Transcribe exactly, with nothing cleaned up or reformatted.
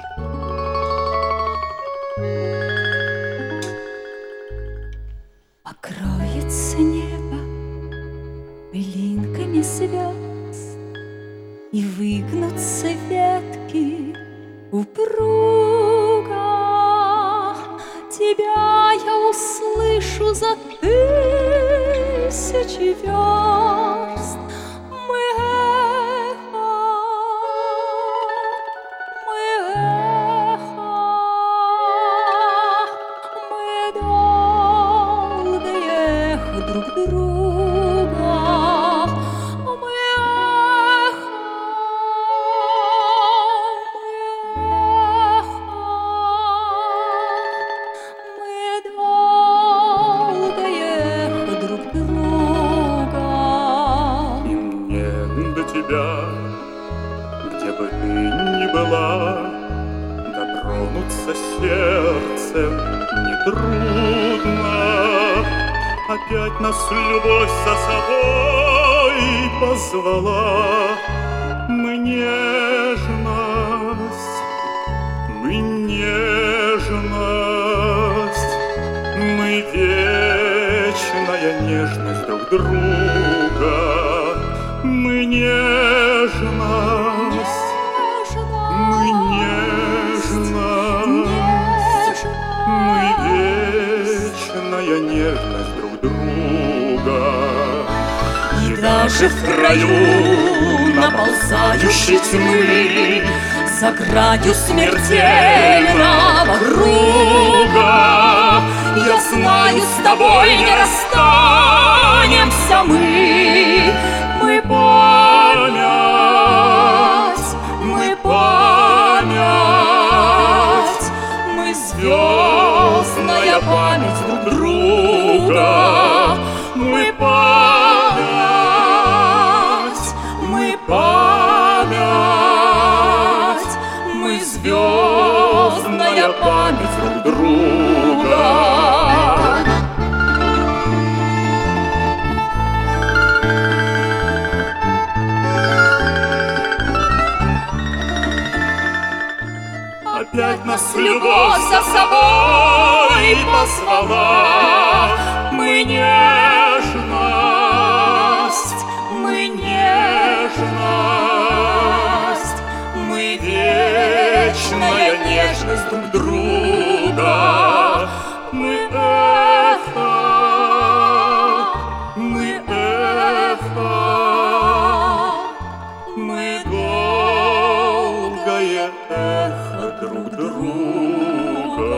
Покроется небо пылинками звезд, и выгнутся ветки упруго. Тебя я услышу за тысячи верст. Мы эхо, мы эхо, мы долгое эхо друг друга. Мы эхо, мы эхо, мы долгое эхо друг друга. И мне до тебя, где бы ты ни была, дотронуться сердцем нетрудно. Опять нас любовь за собой позвала. Мы нежность, мы нежность, мы вечная нежность друг друга. Мы нежность, мы нежность, мы вечная нежность друг друга. И даже в краю наползающей тьмы, за гранью смертельного круга, я знаю, с тобой не расстанемся мы. Мы память, мы память, мы звездная память друг друга. Мы память, мы память, мы звездная память друг друга. Опять нас любовь за собой позвала. Мы нежность, мы нежность, мы вечная нежность друг друга. Мы эхо, мы эхо, мы долгое эхо друг друга.